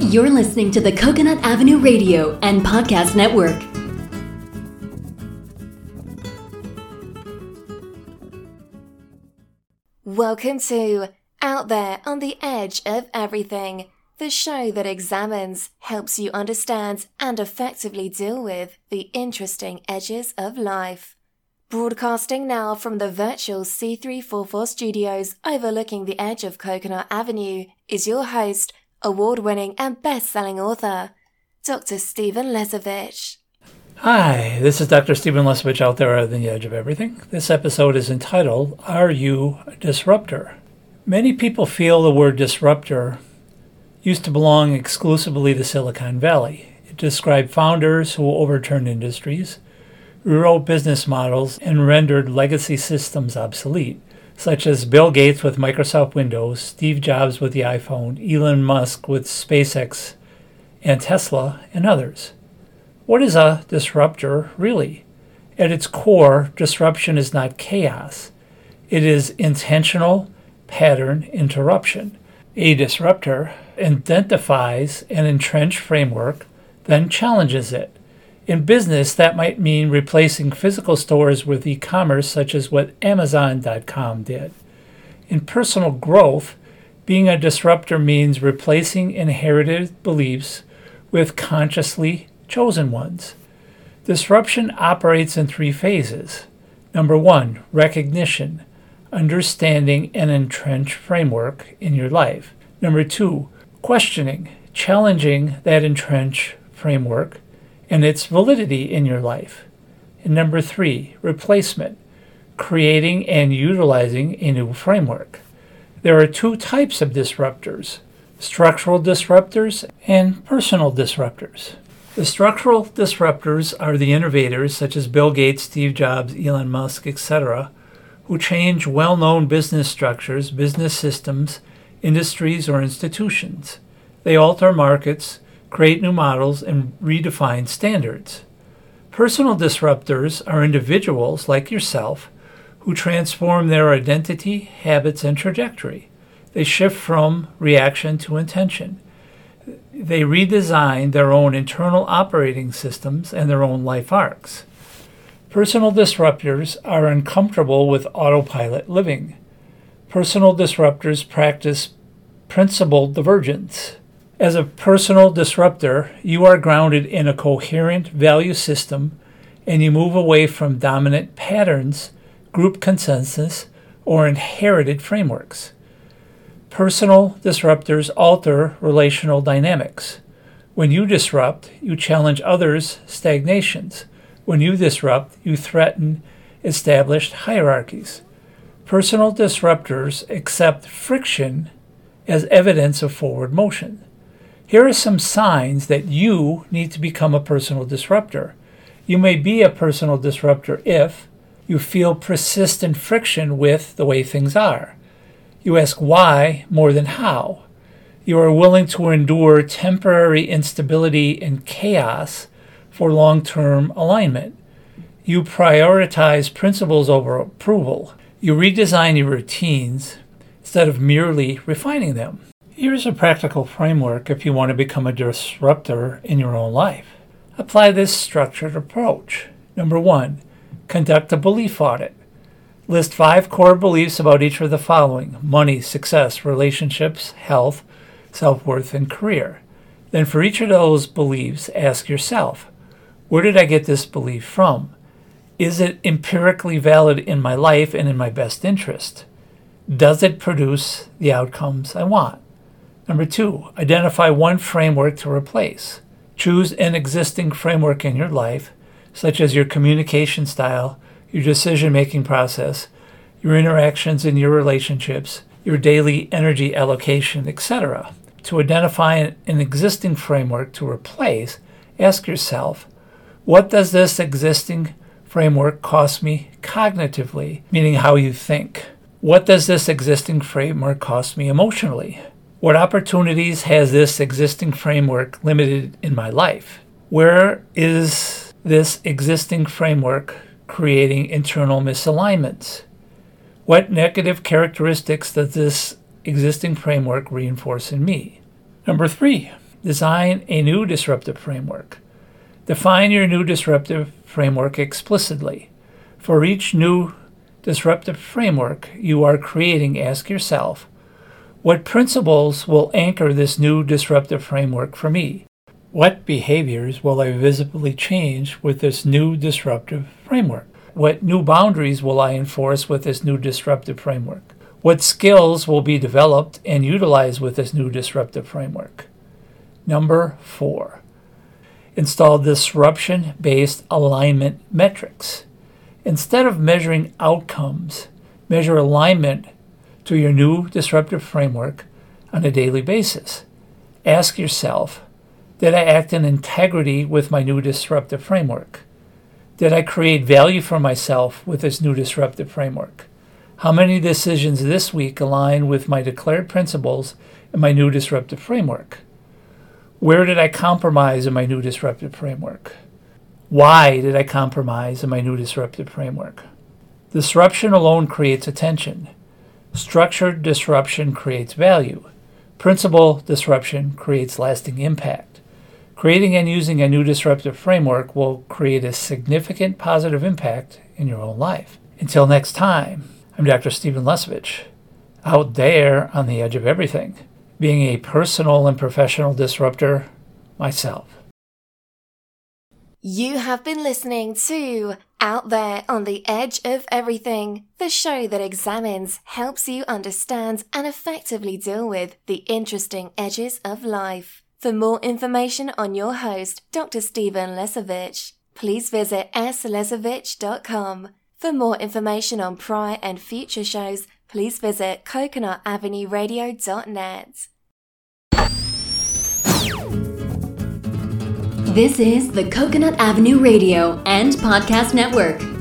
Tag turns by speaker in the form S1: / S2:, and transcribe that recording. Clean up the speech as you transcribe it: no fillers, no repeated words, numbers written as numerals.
S1: You're listening to the Coconut Avenue Radio and Podcast Network.
S2: Welcome to Out There on the Edge of Everything, the show that examines, helps you understand, and effectively deal with the interesting edges of life. Broadcasting now from the virtual C344 studios overlooking the edge of Coconut Avenue is your host, award-winning and best-selling author, Dr. Stephen Lesovich.
S3: Hi, this is Dr. Stephen Lesovich out there on the edge of everything. This episode is entitled, Are You a Disruptor? Many people feel the word disruptor used to belong exclusively to Silicon Valley. It described founders who overturned industries, rewrote business models, and rendered legacy systems obsolete, such as Bill Gates with Microsoft Windows, Steve Jobs with the iPhone, Elon Musk with SpaceX and Tesla, and others. What is a disruptor really? At its core, disruption is not chaos. It is intentional pattern interruption. A disruptor identifies an entrenched framework, then challenges it. In business, that might mean replacing physical stores with e-commerce, such as what Amazon.com did. In personal growth, being a disruptor means replacing inherited beliefs with consciously chosen ones. Disruption operates in three phases. Number one, recognition, understanding an entrenched framework in your life. Number two, questioning, challenging that entrenched framework and its validity in your life. And number three, replacement, creating and utilizing a new framework. There are two types of disruptors, structural disruptors and personal disruptors. The structural disruptors are the innovators such as Bill Gates, Steve Jobs, Elon Musk, etc., who change well-known business structures, business systems, industries, or institutions. They alter markets, create new models, and redefine standards. Personal disruptors are individuals like yourself who transform their identity, habits, and trajectory. They shift from reaction to intention. They redesign their own internal operating systems and their own life arcs. Personal disruptors are uncomfortable with autopilot living. Personal disruptors practice principled divergence. As a personal disruptor, you are grounded in a coherent value system and you move away from dominant patterns, group consensus, or inherited frameworks. Personal disruptors alter relational dynamics. When you disrupt, you challenge others' stagnations. When you disrupt, you threaten established hierarchies. Personal disruptors accept friction as evidence of forward motion. Here are some signs that you need to become a personal disruptor. You may be a personal disruptor if you feel persistent friction with the way things are. You ask why more than how. You are willing to endure temporary instability and chaos for long-term alignment. You prioritize principles over approval. You redesign your routines instead of merely refining them. Here's a practical framework if you want to become a disruptor in your own life. Apply this structured approach. Number one, conduct a belief audit. List 5 core beliefs about each of the following: money, success, relationships, health, self-worth, and career. Then for each of those beliefs, ask yourself, where did I get this belief from? Is it empirically valid in my life and in my best interest? Does it produce the outcomes I want? Number 2, identify one framework to replace. Choose an existing framework in your life, such as your communication style, your decision-making process, your interactions in your relationships, your daily energy allocation, etc. To identify an existing framework to replace, ask yourself, what does this existing framework cost me cognitively, meaning how you think? What does this existing framework cost me emotionally? What opportunities has this existing framework limited in my life? Where is this existing framework creating internal misalignments? What negative characteristics does this existing framework reinforce in me? Number 3, Design a new disruptive framework. Define your new disruptive framework explicitly. For each new disruptive framework you are creating, ask yourself, what principles will anchor this new disruptive framework for me? What behaviors will I visibly change with this new disruptive framework? What new boundaries will I enforce with this new disruptive framework? What skills will be developed and utilized with this new disruptive framework? Number 4, install disruption-based alignment metrics. Instead of measuring outcomes, measure alignment to your new disruptive framework on a daily basis. Ask yourself, did I act in integrity with my new disruptive framework? Did I create value for myself with this new disruptive framework? How many decisions this week align with my declared principles in my new disruptive framework? Where did I compromise in my new disruptive framework? Why did I compromise in my new disruptive framework? Disruption alone creates attention. Structured disruption creates value. Principle disruption creates lasting impact. Creating and using a new disruptive framework will create a significant positive impact in your own life. Until next time, I'm Dr. Stephen Lesavich, out there on the edge of everything, being a personal and professional disruptor myself.
S2: You have been listening to Out There on the Edge of Everything, the show that examines, helps you understand, and effectively deal with the interesting edges of life. For more information on your host, Dr. Stephen Lesavich, please visit slesavich.com. For more information on prior and future shows, please visit CoconutAvenueRadio.net.
S1: This is the Coconut Avenue Radio and Podcast Network.